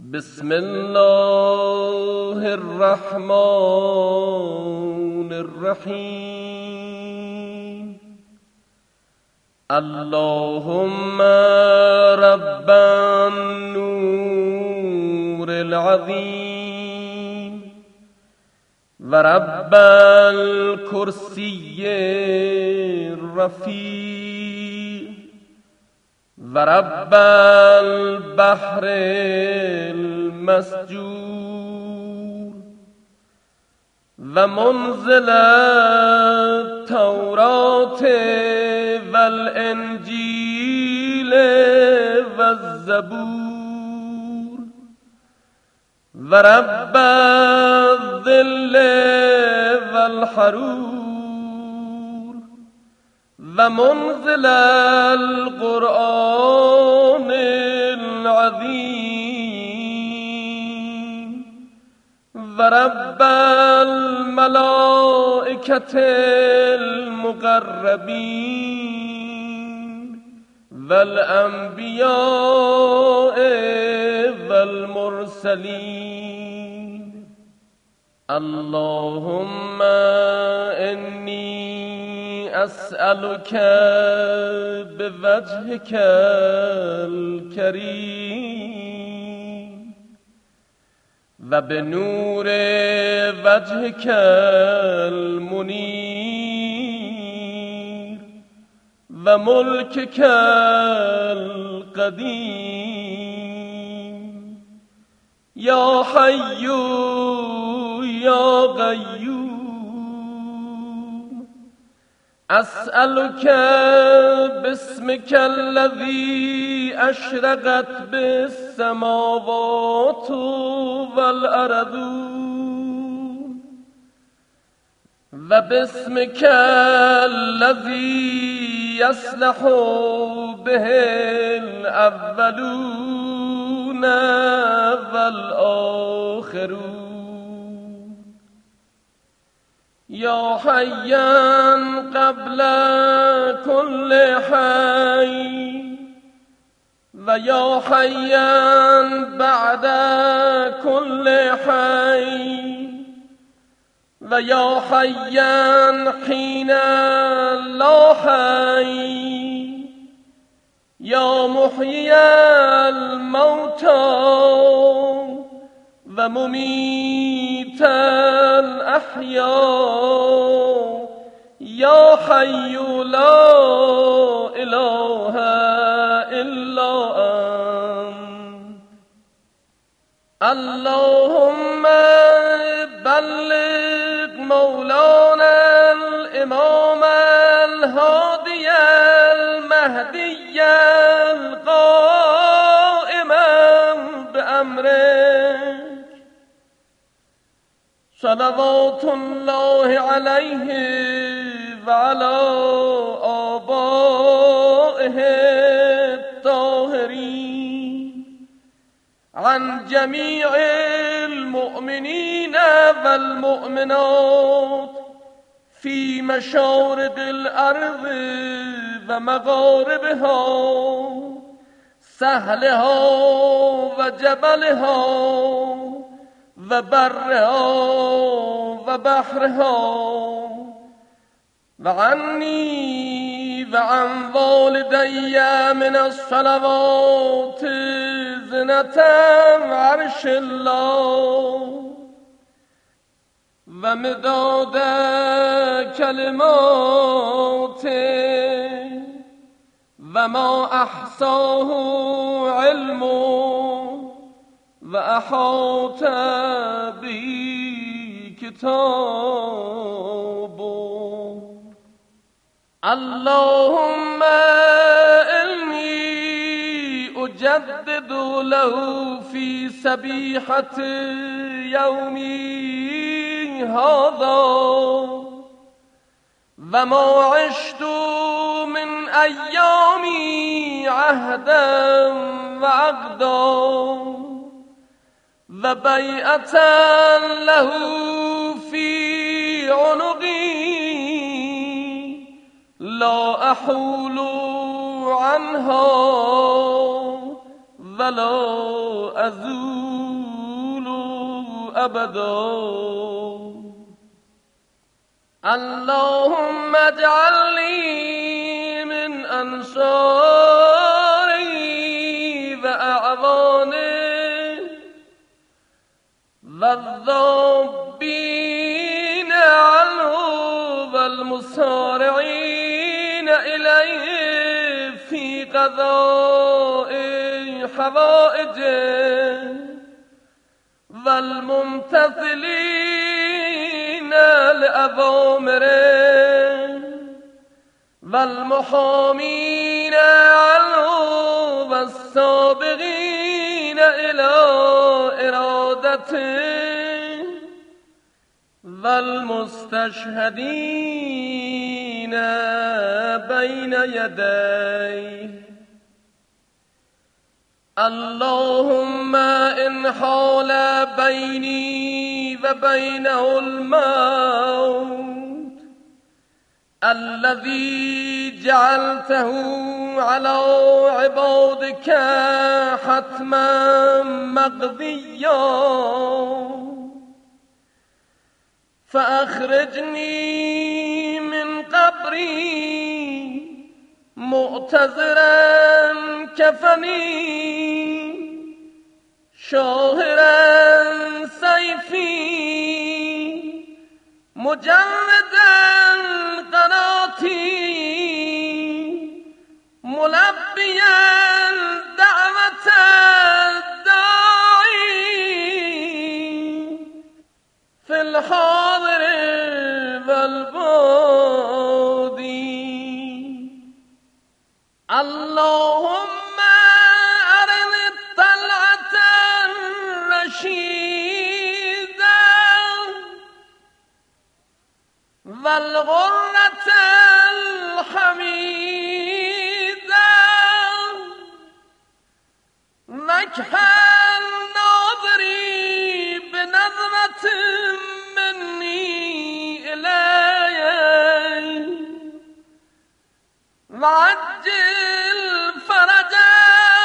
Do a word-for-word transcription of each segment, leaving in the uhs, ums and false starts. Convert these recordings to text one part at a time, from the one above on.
بسم الله الرحمن الرحیم. اللهم رب النور العظیم و رب الکرسی الرفیع و رب البحر المسجور و منزل التوراة والانجیل والزبور و رب الظل والحرور و منزل القرآن العظیم و رب الملائکة المقربین والانبیاء والمرسلین. اللهم انی اسألك بوجهك الكريم و بنور وجهك المنير و ملكك القديم یا حی یا قیوم اسألك باسمك الذي أشرقت بالسماوات والأرض و باسمك الذي يصلح به الأولون والآخرون یا حیا قبل كل حی و یا حیا بعد كل حی و یا حیا حین لا حی یا محیی الموتی و ممیت الاحیاء یا حی لا اله الا انت. اللهم بلغ مولانا الامام الهادی المهدی القائم بأمره صلوات الله علیه و علی آبائه الطاهرین عن جمیع المؤمنین والمؤمنات فی مشارق الارض و مغاربها سهلها و جبلها و برها و بحرها و عنی و عن والدی من الصلوات زنة عرش الله و مداد کلماته و ما احصاه علمه و احاط به کتابه. اللهم انی اجدد له فی صبیحة یومی هذا و ما عشت من ایامی عهدا و عقدا و بیعتا له فی عنقی لا احول عنها ولا ازول. أبدا. اللهم اجعلني من أنصاري وأعوانه والذابين عنه والمسارعين إليه في قضاء حوائجه والممتثلين لأوامره والمحامين عنه والسابقين إلى إرادته والمستشهدين بين يديه. اللهم إن حال بيني وبينه الموت الذي جعلته على عبادك حتما مقضيا فأخرجني من قبري معتذرا كفني شاهرا سيفي مجردا قناتي ملبيا دعوة الداعي في الحاضر والبادي. اللهم أرني الطلعة الرشيدة والغرة الحميدة مكحى الناظري بنظرة مني إليه وعجل فرجا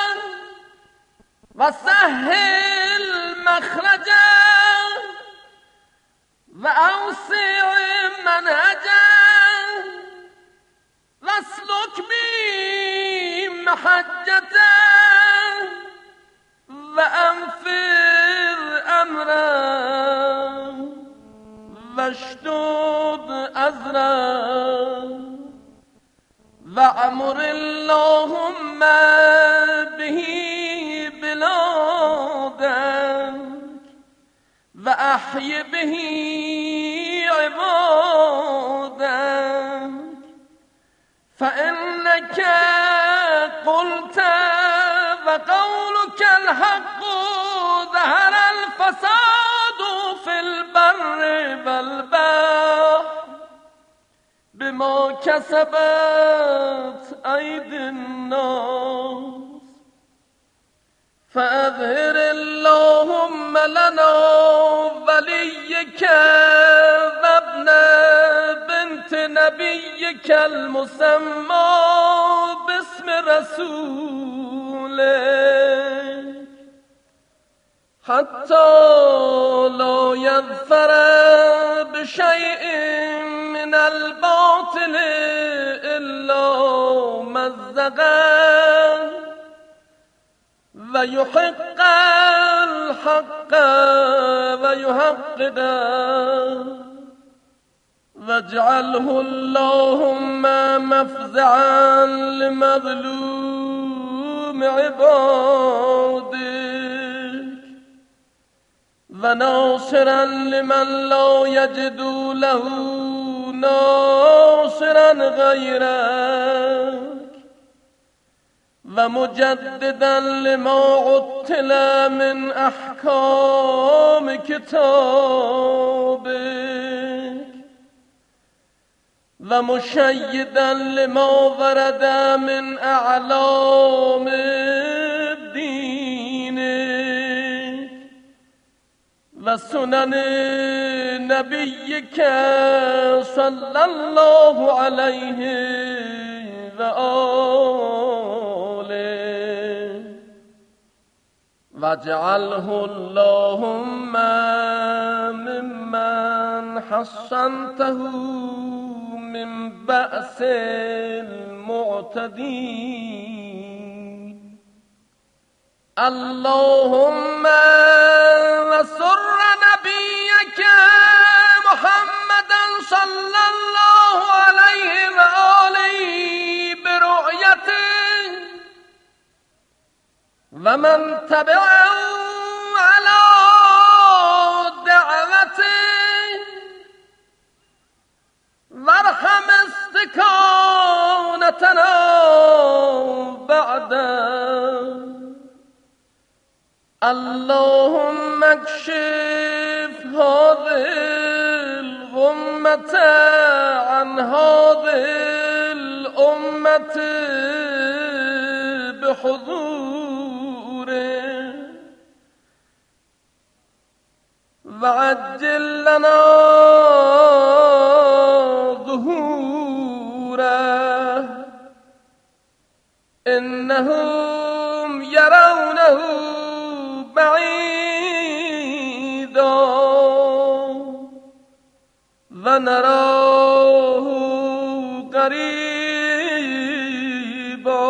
وسهل مخرجا وأوسع منهجا واسلك بي محجة وأنفر أمرا واشدد أزرا وأمر اللهم به بلادك وأحي به عبادك فإنك قلت وقولك الحق ظهر الفساد في البر والبحر بما كسبت أيدي الناس فأظهر اللهم لنا وليك وابن بنت نبيك المسمى باسم رسولك حتى لا يظفر بشيء من الباطل إلا مزقا ويحق الحق ويحقدا واجعله اللهم مفزعا لمظلوم عبادك وناصرا لمن لا يجد له ناصرا غيرك ومجددا لما عطل من أحكام كتابك ومشيدا لما ورد من أعلام دينك وسنن نبيك صلى الله عليه وآله واجعله اللهم ممن حصنته من بأس المعتدين. اللهم وسر نبيك محمدا صلى الله عليه وآله برؤيته ومن تبعه على دعوته وارحم استكانتنا بعده. اللهم اكشف هذه الغمة عن هذه الأمة بحضوره وعجل لنا ظهوره إنهم يرونه بعيدا ونراه قريبا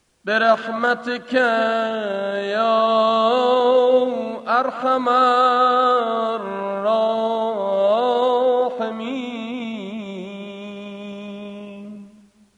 برحمتك يا أرحم